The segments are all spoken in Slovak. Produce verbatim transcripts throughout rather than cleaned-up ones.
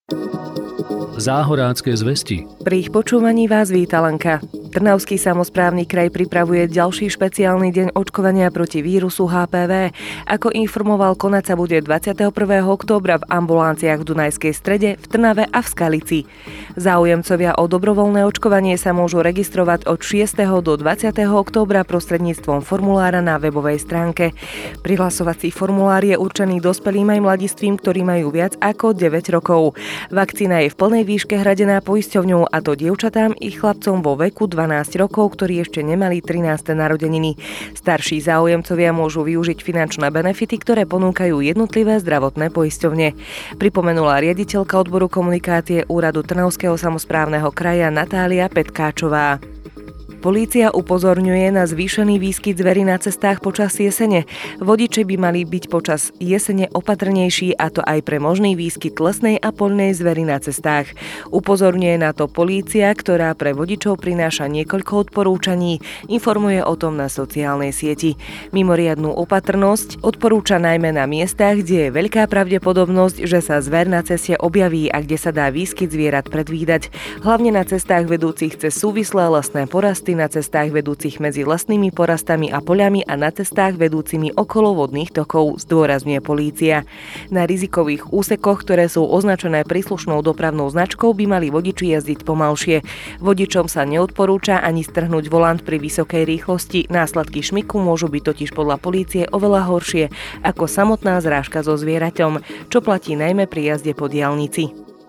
Záhorácké zvesti. Pri ich počúvaní vás víta Lenka. Trnavský samosprávny kraj pripravuje ďalší špeciálny deň očkovania proti vírusu há pé vé. Ako informoval, konať sa bude dvadsiateho prvého októbra v ambulanciách v Dunajskej Strede, v Trnave a v Skalici. Záujemcovia o dobrovoľné očkovanie sa môžu registrovať od šiesteho do dvadsiateho októbra prostredníctvom formulára na webovej stránke. Prihlasovací formulár je určený dospelým aj mladistvím, ktorí majú viac ako deväť rokov. Vakcína je v plnej výške hradená poisťovňou, a to dievčatám i chlapcom vo veku dvanásť rokov, ktorí ešte nemali trináste narodeniny. Starší záujemcovia môžu využiť finančné benefity, ktoré ponúkajú jednotlivé zdravotné poisťovne. Pripomenula riaditeľka odboru komunikácie Úradu Trnavského samosprávneho kraja Natália Petkáčová. Polícia upozorňuje na zvýšený výskyt zvery na cestách počas jesene. Vodiči by mali byť počas jesene opatrnejší, a to aj pre možný výskyt lesnej a poľnej zvery na cestách. Upozorňuje na to polícia, ktorá pre vodičov prináša niekoľko odporúčaní, informuje o tom na sociálnej sieti. Mimoriadnu opatrnosť odporúča najmä na miestach, kde je veľká pravdepodobnosť, že sa zver na ceste objaví a kde sa dá výskyt zvierat predvídať. Hlavne na cestách vedúcich cez súvislé lesné porasty, na cestách vedúcich medzi lesnými porastami a poľami a na cestách vedúcimi okolo vodných tokov, zdôrazňuje polícia. Na rizikových úsekoch, ktoré sú označené príslušnou dopravnou značkou, by mali vodiči jazdiť pomalšie. Vodičom sa neodporúča ani strhnúť volant pri vysokej rýchlosti. Následky šmiku môžu byť totiž podľa polície oveľa horšie ako samotná zrážka so zvieraťom, čo platí najmä pri jazde po diaľnici.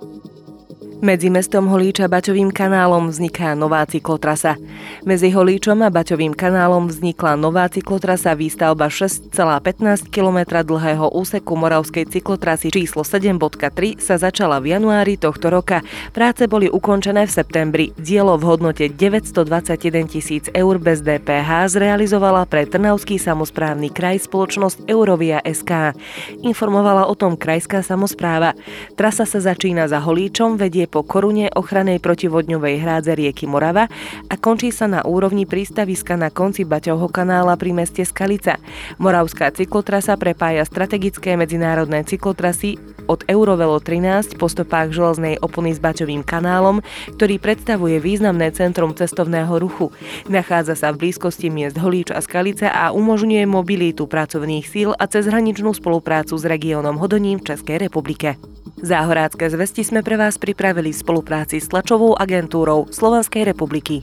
Medzi mestom Holíč a Baťovým kanálom vzniká nová cyklotrasa. Medzi Holíčom a Baťovým kanálom vznikla nová cyklotrasa, výstavba šesť celá pätnásť kilometra dlhého úseku moravskej cyklotrasy číslo sedem bodka tri sa začala v januári tohto roka. Práce boli ukončené v septembri. Dielo v hodnote deväťstodvadsaťjeden tisíc eur bez dé pé há zrealizovala pre Trnavský samosprávny kraj spoločnosť Eurovia es ká. Informovala o tom krajská samospráva. Trasa sa začína za Holíčom, vedie po korune ochranej protivodňovej hrádze rieky Morava a končí sa na úrovni prístaviska na konci Baťovho kanála pri meste Skalica. Moravská cyklotrasa prepája strategické medzinárodné cyklotrasy od Eurovelo trinásť po stopách železnej opony s Baťovým kanálom, ktorý predstavuje významné centrum cestovného ruchu. Nachádza sa v blízkosti miest Holíč a Skalica a umožňuje mobilitu pracovných síl a cezhraničnú spoluprácu s regiónom Hodonín v Českej republike. Záhorácké zvesti sme pre vás pripravili v spolupráci s tlačovou agentúrou Slovenskej republiky.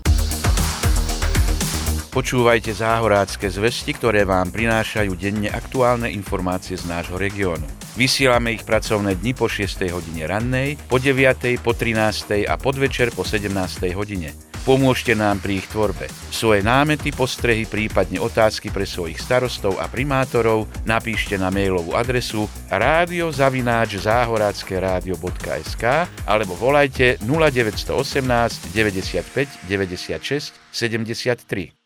Počúvajte Záhorácké zvesti, ktoré vám prinášajú denne aktuálne informácie z nášho regiónu. Vysielame ich pracovné dni po šiestej hodine rannej, po deviatej, po trinástej a podvečer po sedemnástej hodine. Pomôžte nám pri ich tvorbe. Svoje námety, postrehy, prípadne otázky pre svojich starostov a primátorov napíšte na mailovú adresu rádio zavináč záhorácke rádio bodka es ká alebo volajte nula deväť jedna osem deväťdesiatpäť deväťdesiatšesť sedemdesiattri.